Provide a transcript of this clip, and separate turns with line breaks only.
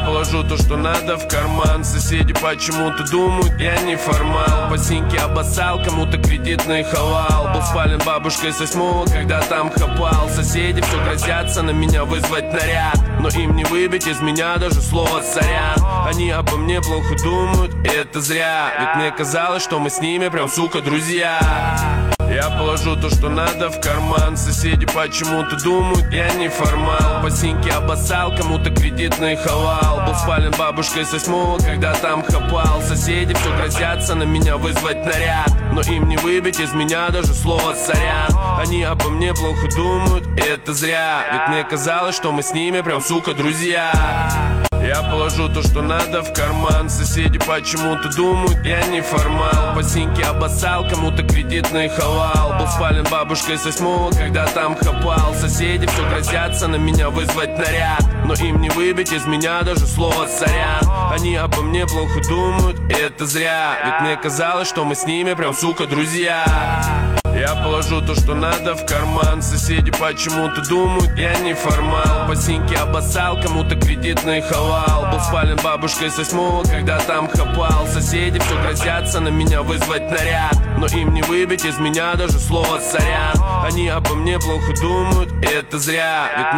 положу то, что надо, в карман. Соседи почему-то думают, я не формал. По синьке обоссал, кому-то кредитный хавал. Был спален бабушкой с 8-го, когда там хапал. Соседи все грозятся на меня вызвать наряд, но им не выбить из меня даже слово сорян. Они обо мне плохо думают, и это зря. Ведь мне казалось, что мы с ними прям, сука, друзья. Я положу то, что надо, в карман. Соседи почему-то думают, я не формал. По синьке обоссал, кому-то кредитный хавал. Был спален бабушкой с 8-го, когда там хапал. Соседи все грозятся на меня вызвать наряд, но им не выбить из меня даже слово сорян. Они обо мне плохо думают, и это зря. Ведь мне казалось, что мы с ними прям, сука, друзья. Я положу то, что надо, в карман. Соседи почему-то думают, я не формал. По синьке обоссал, кому-то кредитный хавал. Был спален бабушкой с 8-го, когда там хапал. Соседи все грозятся на меня вызвать наряд, но им не выбить из меня даже слово сорян. Они обо мне плохо думают, и это зря. Ведь мне казалось, что мы с ними прям, сука, друзья. Я положу то, что надо, в карман. Соседи почему-то думают, я не формал. По синьке обоссал, кому-то кредитный хавал. Был спален бабушкой с 8-го, когда там хапал. Соседи все грозятся на меня вызвать наряд, но им не выбить из меня даже слово сорян. Они обо мне плохо думают, и это зря. Ведь